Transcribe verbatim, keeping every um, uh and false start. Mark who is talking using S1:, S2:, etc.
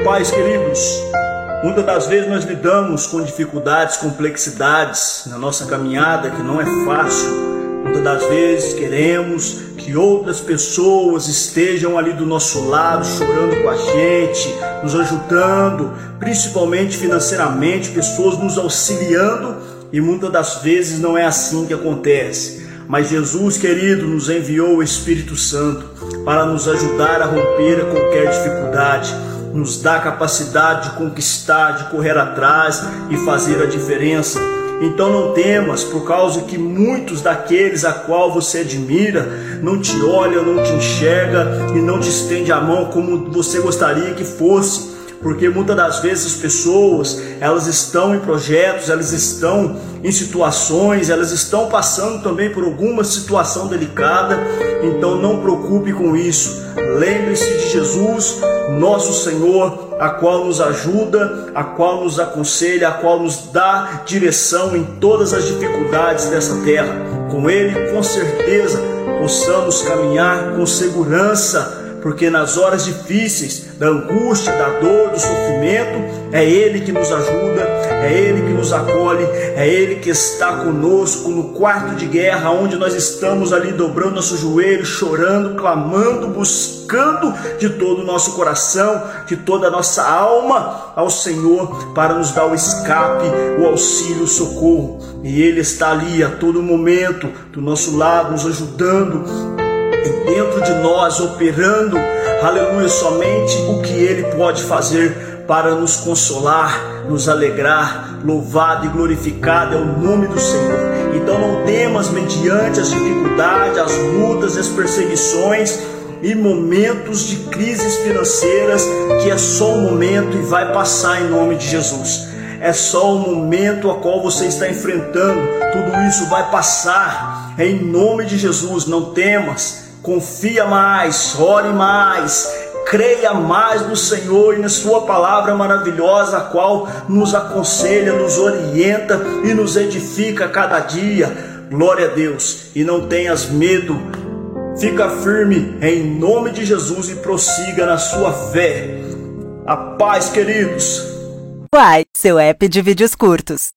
S1: Pais queridos, muitas das vezes nós lidamos com dificuldades, complexidades na nossa caminhada que não é fácil. Muitas das vezes queremos que outras pessoas estejam ali do nosso lado, chorando com a gente, nos ajudando, principalmente financeiramente, pessoas nos auxiliando, e muitas das vezes não é assim que acontece. Mas Jesus, querido, nos enviou o Espírito Santo para nos ajudar a romper qualquer dificuldade, nos dá capacidade de conquistar, de correr atrás e fazer a diferença. Então não temas, por causa que muitos daqueles a qual você admira não te olham, não te enxerga e não te estende a mão como você gostaria que fosse. Porque muitas das vezes as pessoas, elas estão em projetos, elas estão em situações, elas estão passando também por alguma situação delicada. Então não preocupe com isso. Lembre-se de Jesus, nosso Senhor, a qual nos ajuda, a qual nos aconselha, a qual nos dá direção em todas as dificuldades dessa terra. Com Ele, com certeza, possamos caminhar com segurança, porque nas horas difíceis, da angústia, da dor, do sofrimento, é Ele que nos ajuda, é Ele que nos acolhe, é Ele que está conosco no quarto de guerra, onde nós estamos ali dobrando nossos joelhos, chorando, clamando, buscando de todo o nosso coração, de toda a nossa alma ao Senhor, para nos dar o escape, o auxílio, o socorro. E Ele está ali a todo momento, do nosso lado, nos ajudando, dentro de nós, operando, aleluia, somente o que Ele pode fazer para nos consolar, nos alegrar. Louvado e glorificado é o nome do Senhor. Então não temas mediante as dificuldades, as lutas, as perseguições e momentos de crises financeiras, que é só um momento e vai passar em nome de Jesus. É só um momento a qual você está enfrentando, tudo isso vai passar em nome de Jesus. Não temas, confia mais, ore mais, creia mais no Senhor e na sua palavra maravilhosa, a qual nos aconselha, nos orienta e nos edifica a cada dia. Glória a Deus. E não tenhas medo, fica firme em nome de Jesus e prossiga na sua fé. A paz, queridos.
S2: Uai, seu app de vídeos curtos.